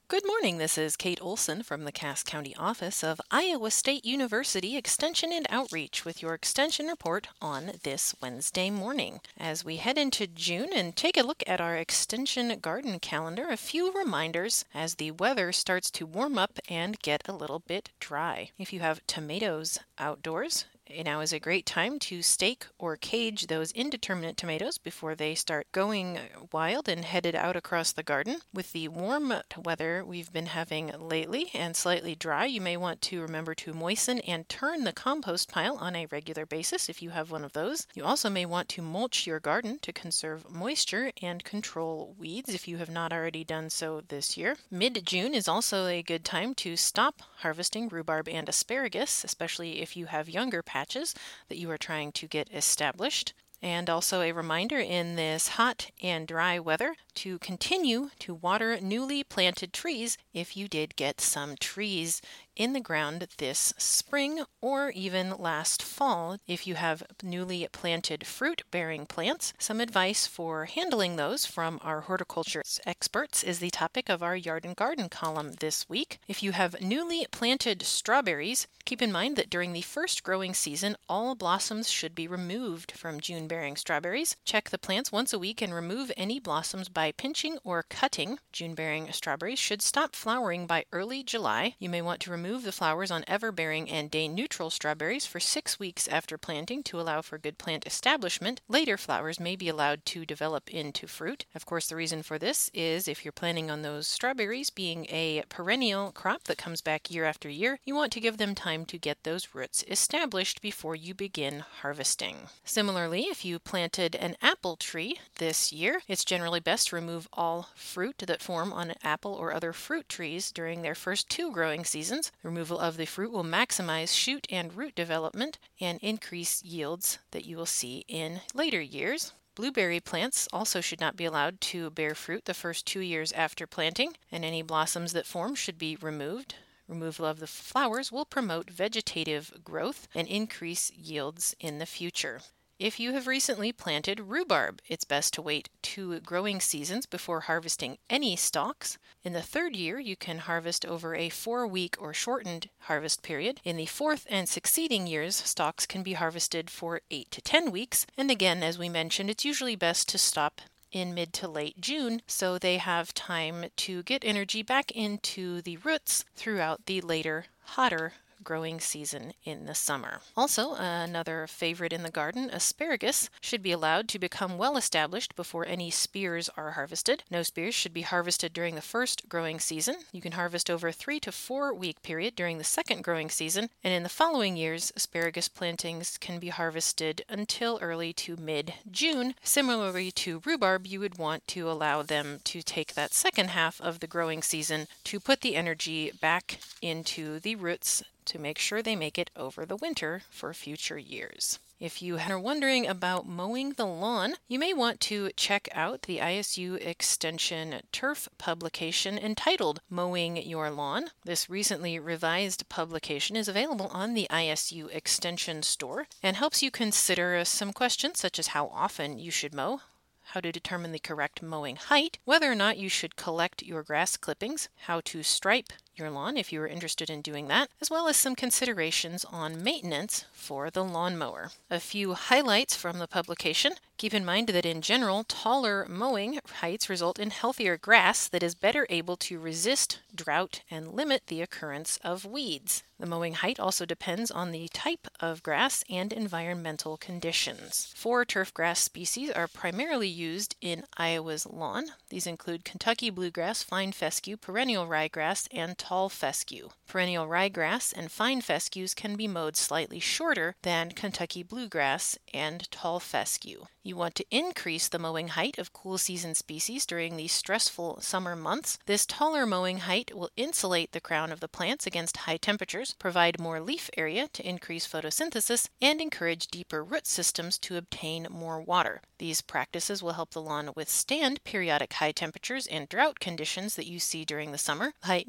Good morning. This is Kate Olson from the Cass County office of Iowa State University Extension and Outreach with your Extension report on this Wednesday morning. As we head into June and take a look at our Extension garden calendar, a few reminders as the weather starts to warm up and get a little bit dry. If you have tomatoes outdoors, now is a great time to stake or cage those indeterminate tomatoes before they start going wild and headed out across the garden. With the warm weather we've been having lately and slightly dry, you may want to remember to moisten and turn the compost pile on a regular basis if you have one of those. You also may want to mulch your garden to conserve moisture and control weeds if you have not already done so this year. Mid-June is also a good time to stop harvesting rhubarb and asparagus, especially if you have younger patches that you are trying to get established. And also a reminder in this hot and dry weather to continue to water newly planted trees if you did get some trees in the ground this spring or even last fall. If you have newly planted fruit-bearing plants, some advice for handling those from our horticulture experts is the topic of our Yard and Garden column this week. If you have newly planted strawberries, keep in mind that during the first growing season, all blossoms should be removed from June-bearing strawberries. Check the plants once a week and remove any blossoms by pinching or cutting. June-bearing strawberries should stop flowering by early July. You may want to remove the flowers on ever-bearing and day-neutral strawberries for 6 weeks after planting to allow for good plant establishment. Later flowers may be allowed to develop into fruit. Of course, the reason for this is if you're planning on those strawberries being a perennial crop that comes back year after year, you want to give them time to get those roots established before you begin harvesting. Similarly, if you planted an apple tree this year, it's generally best to remove all fruit that form on an apple or other fruit trees during their first 2 growing seasons. Removal of the fruit will maximize shoot and root development and increase yields that you will see in later years. Blueberry plants also should not be allowed to bear fruit the first 2 years after planting, and any blossoms that form should be removed. Removal of the flowers will promote vegetative growth and increase yields in the future. If you have recently planted rhubarb, it's best to wait 2 growing seasons before harvesting any stalks. In the 3rd year, you can harvest over a 4-week or shortened harvest period. In the 4th and succeeding years, stalks can be harvested for 8 to 10 weeks. And again, as we mentioned, it's usually best to stop in mid to late June so they have time to get energy back into the roots throughout the later, hotter growing season in the summer. Also, another favorite in the garden, asparagus, should be allowed to become well established before any spears are harvested. No spears should be harvested during the first growing season. You can harvest over a 3 to 4 week period during the second growing season, and in the following years, asparagus plantings can be harvested until early to mid-June. Similarly to rhubarb, you would want to allow them to take that second half of the growing season to put the energy back into the roots to make sure they make it over the winter for future years. If you are wondering about mowing the lawn, you may want to check out the ISU Extension Turf publication entitled Mowing Your Lawn. This recently revised publication is available on the ISU Extension store and helps you consider some questions such as how often you should mow, how to determine the correct mowing height, whether or not you should collect your grass clippings, how to stripe your lawn if you are interested in doing that, as well as some considerations on maintenance for the lawnmower. A few highlights from the publication. Keep in mind that in general, taller mowing heights result in healthier grass that is better able to resist drought and limit the occurrence of weeds. The mowing height also depends on the type of grass and environmental conditions. 4 turf grass species are primarily used in Iowa's lawn. These include Kentucky bluegrass, fine fescue, perennial ryegrass, and tall fescue. Perennial ryegrass and fine fescues can be mowed slightly shorter than Kentucky bluegrass and tall fescue. You want to increase the mowing height of cool season species during these stressful summer months. This taller mowing height will insulate the crown of the plants against high temperatures, provide more leaf area to increase photosynthesis, and encourage deeper root systems to obtain more water. These practices will help the lawn withstand periodic high temperatures and drought conditions that you see during the summer. Height may be lower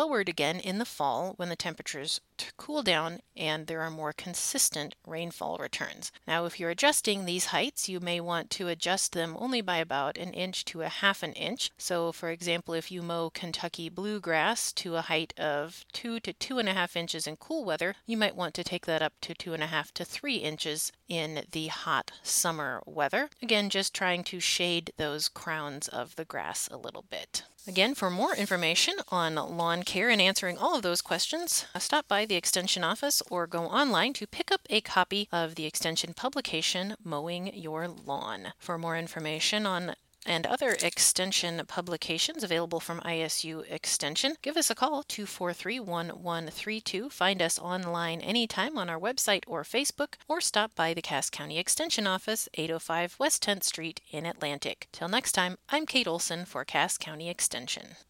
lowered again in the fall when the temperatures cool down and there are more consistent rainfall returns. Now, if you're adjusting these heights, you may want to adjust them only by about an inch to a half an inch. So, for example, if you mow Kentucky bluegrass to a height of 2 to 2.5 inches in cool weather, you might want to take that up to 2.5 to 3 inches in the hot summer weather. Again, just trying to shade those crowns of the grass a little bit. Again, for more information on lawn care and answering all of those questions, stop by the Extension office or go online to pick up a copy of the Extension publication, Mowing Your Lawn. For more information on and other Extension publications available from ISU Extension, give us a call, 243-1132. Find us online anytime on our website or Facebook, or stop by the Cass County Extension office, 805 West 10th Street in Atlantic. Till next time, I'm Kate Olson for Cass County Extension.